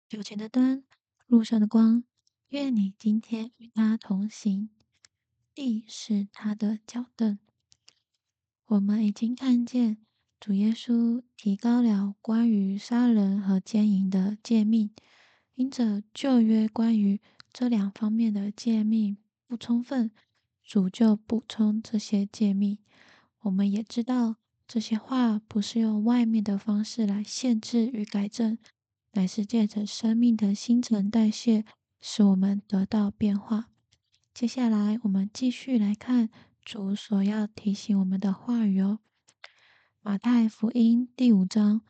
酒前的灯，路上的光，愿你今天与他同行。地是他的脚凳。我们已经看见主耶稣提高了关于杀人和奸淫的诫命，因着旧约关于这两方面的诫命不充分，主就补充这些诫命。我们也知道这些话不是用外面的方式来限制与改正，乃是借着生命的新陈代谢，使我们得到变化。接下来，我们继续来看主所要提醒我们的话语哦。马太福音第5章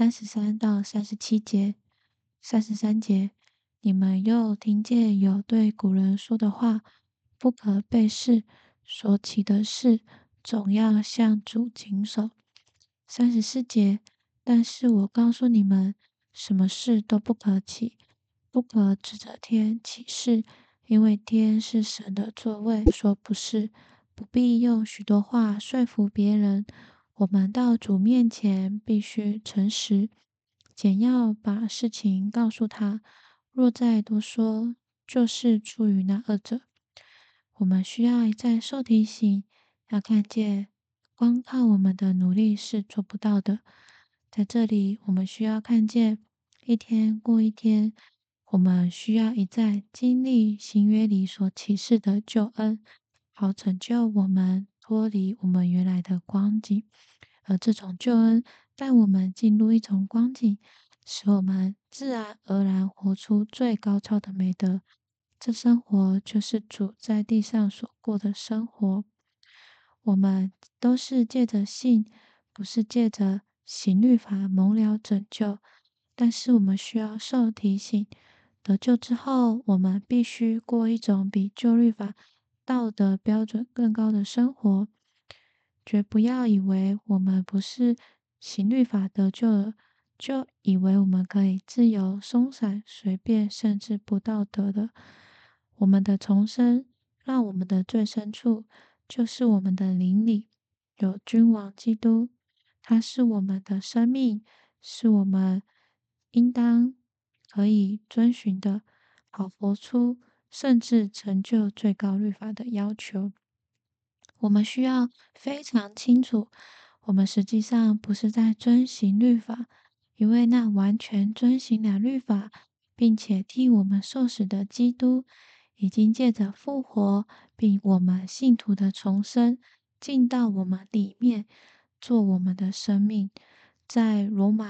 33到37节，33节，你们又听见有对古人说的话，不可背誓，所起的事总要向主谨守。34节，但是我告诉你们，什么事都不可起，不可指着天起誓，因为天是神的座位，说不是，不必用许多话说服别人。我们到主面前必须诚实，简要把事情告诉他。若再多说，就是出于那恶者。我们需要一再受提醒，要看见光靠我们的努力是做不到的。在这里，我们需要看见一天过一天，我们需要一再经历新约里所启示的救恩，好拯救我们脱离我们原来的光景。而这种救恩带我们进入一种光景，使我们自然而然活出最高超的美德。这生活就是主在地上所过的生活。我们都是借着信，不是借着行律法蒙了拯救。但是我们需要受提醒，得救之后，我们必须过一种比旧律法道德标准更高的生活。绝不要以为我们不是行律法得救了，就以为我们可以自由松散、随便，甚至不道德的。我们的重生，让我们的最深处，就是我们的灵里有君王基督，他是我们的生命，是我们应当可以遵循的，好活出甚至成就最高律法的要求。我们需要非常清楚，我们实际上不是在遵行律法，因为那完全遵行了律法，并且替我们受死的基督，已经借着复活，并我们信徒的重生，进到我们里面，做我们的生命。在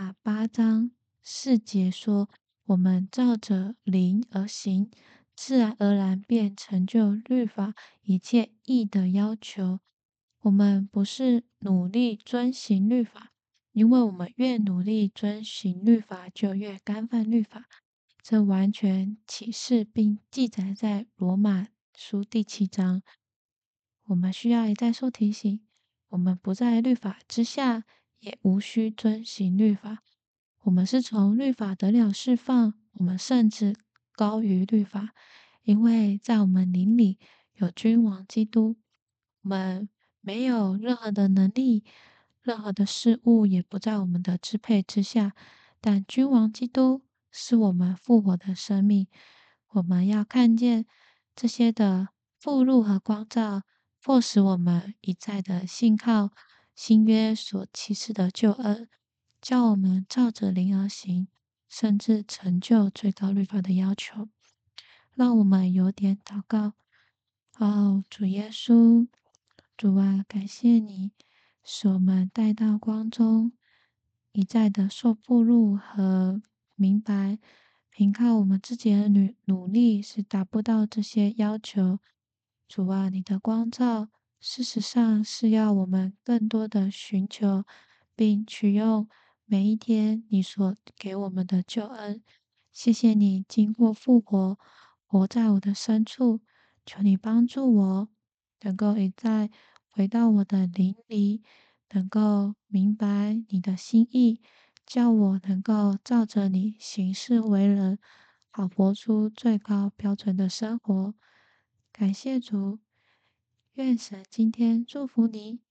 罗马8章4节说，我们照着灵而行，自然而然便成就律法一切义的要求。我们不是努力遵行律法，因为我们越努力遵行律法，就越干犯律法。这完全启示并记载在罗马书第7章。我们需要一再受提醒，我们不在律法之下，也无需遵行律法。我们是从律法得了释放，我们甚至高于律法，因为在我们灵里有君王基督。我们没有任何的能力，任何的事物也不在我们的支配之下，但君王基督是我们复活的生命。我们要看见这些的附录和光照，迫使我们一再的信靠新约所启示的救恩，叫我们照着灵而行，甚至成就最高律法的要求。让我们有点祷告。哦，主耶稣，主啊，感谢你使我们带到光中，一再的受暴露和明白，凭靠我们自己的努力是达不到这些要求。主啊，你的光照，事实上是要我们更多的寻求，并取用每一天你所给我们的救恩。谢谢你经过复活，活在我的深处，求你帮助我，能够一再回到我的灵里，能够明白你的心意，叫我能够照着你行事为人，好活出最高标准的生活。感谢主，愿神今天祝福你。